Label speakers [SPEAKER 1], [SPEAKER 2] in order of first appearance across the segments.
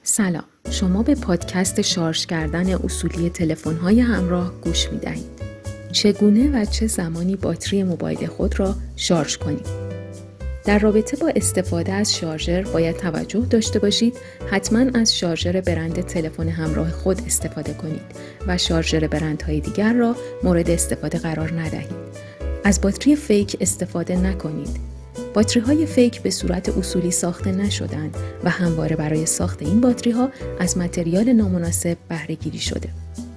[SPEAKER 1] سلام، شما به پادکست شارژ کردن اصولی تلفن‌های همراه گوش می‌دهید. چگونه و چه زمانی باتری موبایل خود را شارژ کنید؟ در رابطه با استفاده از شارژر باید توجه داشته باشید حتما از شارژر برند تلفن همراه خود استفاده کنید و شارژر برندهای دیگر را مورد استفاده قرار ندهید. از باتری فیک استفاده نکنید. باتری‌های فیک به صورت اصولی ساخته نشدند و همواره برای ساخت این باتری‌ها از متریال نامناسب بهره گیری شده.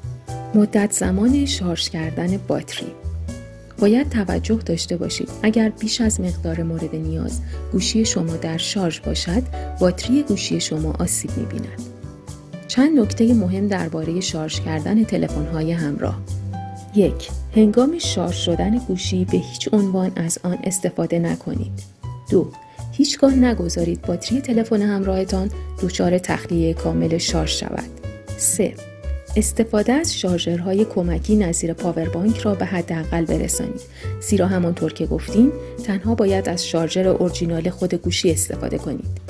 [SPEAKER 1] مدت زمان شارژ کردن باتری. باید توجه داشته باشید اگر بیش از مقدار مورد نیاز گوشی شما در شارژ باشد، باتری گوشی شما آسیب می‌بیند. چند نکته مهم درباره شارژ کردن تلفن‌های همراه. 1. هنگام شارژ شدن گوشی به هیچ عنوان از آن استفاده نکنید. 2. هیچگاه نگذارید باتری تلفن همراهتان دچار تخلیه کامل شارژ شود. 3. استفاده از شارژرهای کمکی نظیر پاوربانک را به حداقل برسانید، زیرا همانطور که گفتیم تنها باید از شارژر اورجینال خود گوشی استفاده کنید.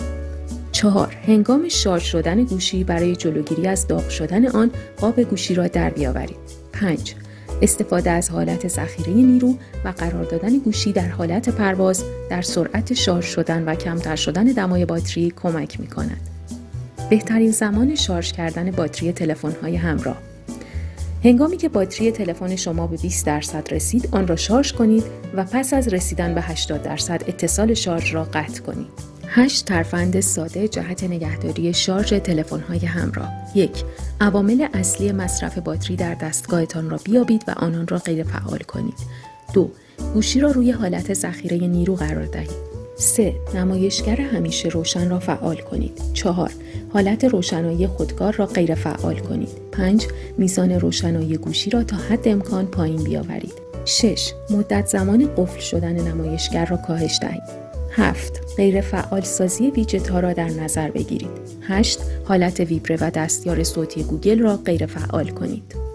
[SPEAKER 1] 4. هنگام شارژ شدن گوشی برای جلوگیری از داغ شدن آن قاب گوشی را در بیاورید. 5. استفاده از حالت ذخیره نیرو و قرار دادن گوشی در حالت پرواز در سرعت شارژ شدن و کمتر شدن دمای باتری کمک می‌کند. بهترین زمان شارژ کردن باتری تلفن‌های همراه. هنگامی که باتری تلفن شما به 20% رسید، آن را شارژ کنید و پس از رسیدن به 80% اتصال شارژ را قطع کنید. 8 ترفند ساده جهت نگهداری شارژ تلفن‌های همراه. 1. عوامل اصلی مصرف باتری در دستگاهتان را بیابید و آنان را غیر فعال کنید. 2. گوشی را روی حالت ذخیره نیرو قرار دهید. 3. نمایشگر همیشه روشن را فعال کنید. 4. حالت روشنایی خودکار را غیر فعال کنید. 5. میزان روشنایی گوشی را تا حد امکان پایین بیاورید. 6. مدت زمان قفل شدن نمایشگر را کاهش دهید. 7. غیر فعال سازی ویجت ها را در نظر بگیرید. 8. حالت ویبره و دستیار صوتی گوگل را غیر فعال کنید.